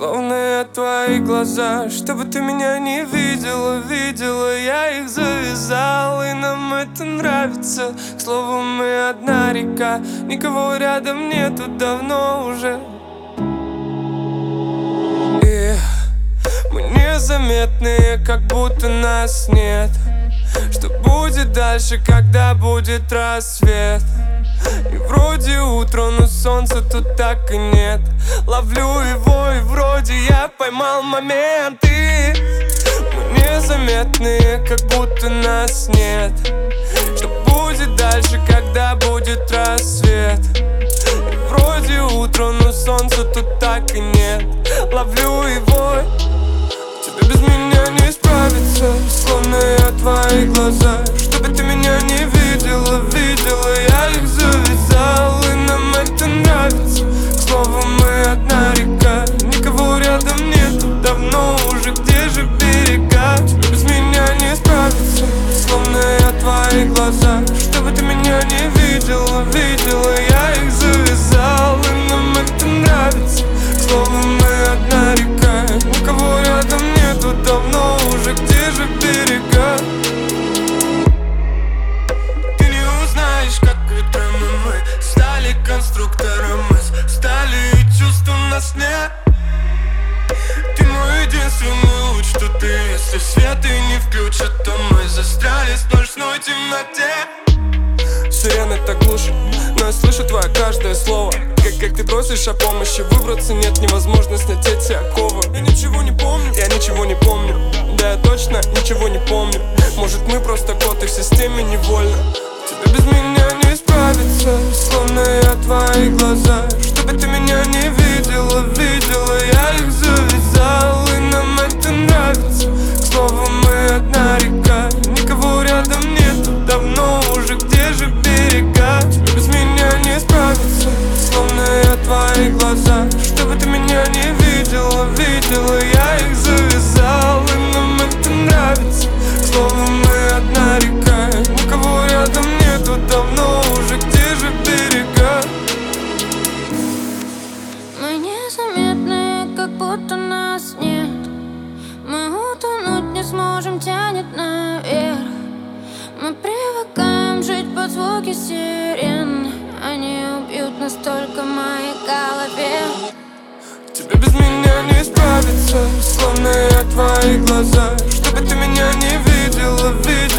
Словно я твои глаза. Чтобы ты меня не видела, видела, я их завязал. И нам это нравится. К слову, мы одна река. Никого рядом нету давно уже. И мы незаметные, как будто нас нет. Что будет дальше, когда будет рассвет? И вроде утро, но солнца тут так и нет. Ловлю его, и вроде я поймал момент. И мы незаметные, как будто нас нет. Что будет дальше, когда будет рассвет? И вроде утро, но солнца тут так и нет. Ловлю его. Тебе без меня не справиться. Словно я твои глаза. Чтобы ты меня не видела, видела, я их завязал. И нам это нравится. К слову, мы одна река. Никого рядом нету давно уже. Где же берега? Тебе без меня не справиться. Словно я твои глаза. Чтобы ты меня не видела, видела, я их завязал. И нам это нравится. К слову, мы одна река. Никого рядом нету давно уже. Где же берега? Ты не узнаешь, как утром мы стали конструктором. Мы стали, и чувств у нас нет. Ты мой единственный луч, что ты. Если свет и не включат, то мы застряли в сплошной темноте. Сирены так глушат, но я слышу твое каждое слово. Как ты просишь о помощи, выбраться нет, невозможно снять эти оковы. Я ничего не помню, я ничего не помню. Да я точно ничего не помню. Может мы просто коты в системе невольно. Тебе без меня не справиться. Словно я твои глаза. Чтобы ты меня не видела, видела, я их завязал. И нам это нравится. К слову, мы одна река. Никого рядом нету давно уже. Где же берега? Тебе без меня не справиться. Словно я твои глаза. Чтобы ты меня не видела, видела, я их завязал. И нам это нравится. К слову, мы одна река. Никого рядом нету давно уже. Где же берега? Мы незаметные, как будто нас нет. Мы утонуть не сможем, тянет наверх. Мы привыкаем жить под звуки сирен. Они убьют нас только в моей голове. Тебе без меня не справиться. Словно я твои глаза. Чтобы ты меня не видела, видела.